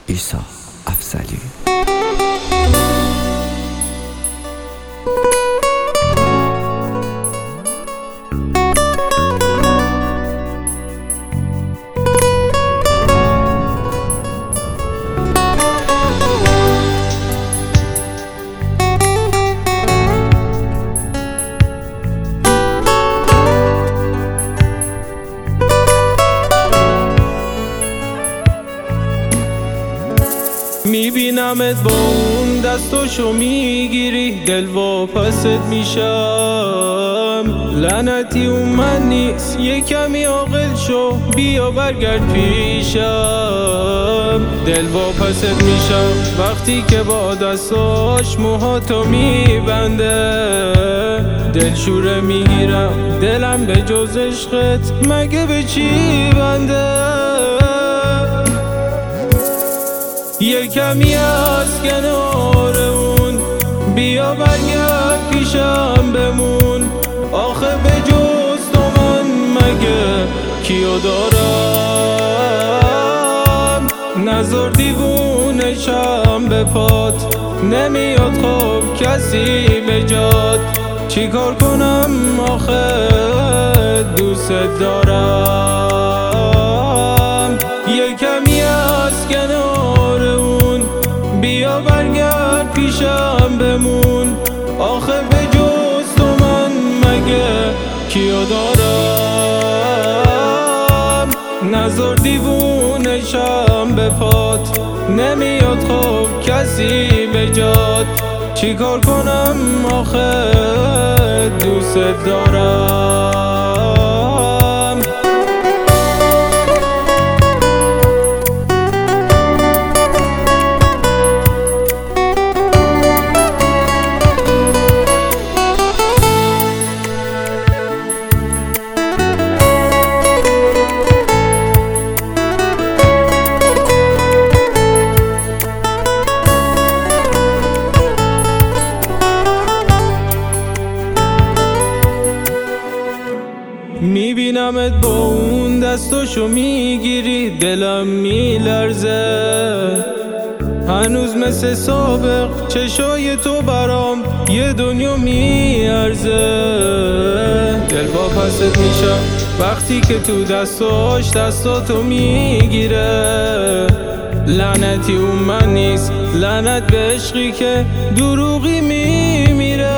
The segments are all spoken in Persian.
عیسی افضلی. میبینمت با اون دستاشو میگیری، دل واپست میشم. لعنتی اون من نیست، یه کمی عاقل شو، بیا برگرد پیشم. دل واپست میشم وقتی که با دستاش موهاتو میبنده. دل شوره میگیرم، دلم به جز عشقت مگه به چی بنده. یه کمی از کنار اون بیا برگرد پیشم بمون. آخه به جز تو من مگه کیو دارم؟ نذار دیوونشم به پات، نمیاد خب کسی به جات. چیکار کنم آخه دوست دارم. یه کمی از کنار اون بیا برگرد پیشم بمون. آخه به جز تو من مگه کیو دارم؟ نذار دیوونشم به پات، نمیاد خب کسی به جات. چیکار کنم آخه دوست دارم. میبینمت با اون دستاشو میگیری، دلم میلرزه. هنوز مثل سابق چشای تو برام یه دنیا میارزه. دل واپست میشم وقتی که تو دستاتو میگیره. لعنتی اون من نیست، لعنت به عشقی که دروغی میمیره.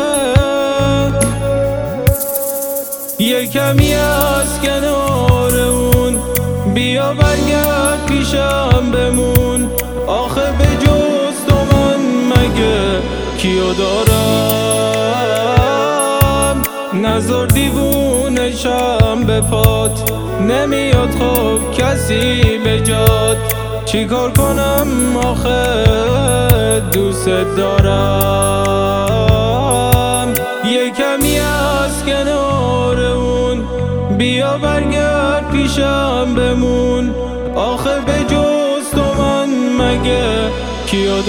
یه کمی از کنار اون بیا برگرد پیشم بمون. آخه به جز تو من مگه کیو دارم؟ نذار دیوونشم به پات، نمیاد خب کسی به جات. چیکار کنم آخه دوست دارم. یه کمی از کنار اون بیا برگرد پیشم بمون. آخه به جز تو من مگه کیو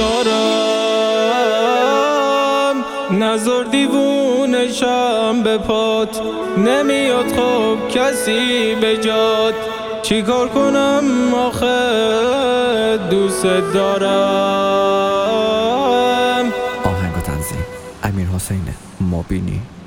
دارم؟ نذار دیوونشم به پات، نمیاد خب کسی به جات. چیکار کنم آخه دوست دارم. آهنگ و تنظیم امیر حسین مبینی.